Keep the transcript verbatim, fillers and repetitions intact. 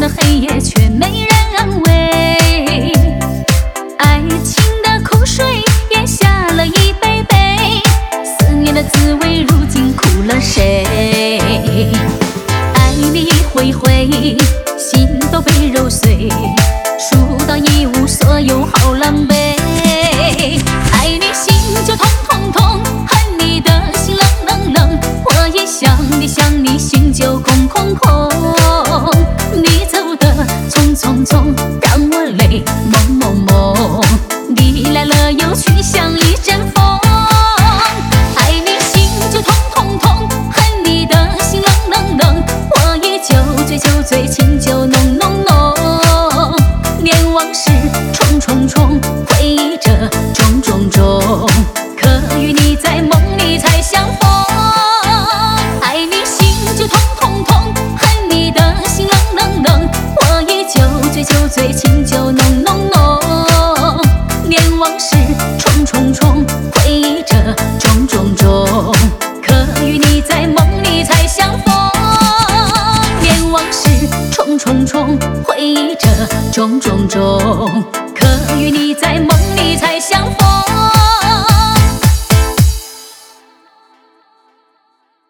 的黑夜却没人安慰，爱情的苦水咽下了一杯杯，思念的滋味如今苦了谁？爱你一回回，心都被揉碎，数到一无所有好狼狈。爱你心就痛痛痛，恨你的心冷冷冷，我也想你想你心就空空空。你走的匆匆匆，让我泪蒙蒙蒙，你来了又去像一阵风。爱你心就痛痛痛，恨你的心冷冷冷，我也酒醉酒醉，情就浓浓浓。念往事重重重，回忆着种种种，可与你在梦里才相逢。爱你心就痛痛痛，恨你的心冷冷冷，我也酒醉酒醉，情就浓浓浓。念往事重重重，回忆着种种种，可与你在梦里才相逢。念往事重重重，回忆着种种种，可与你在梦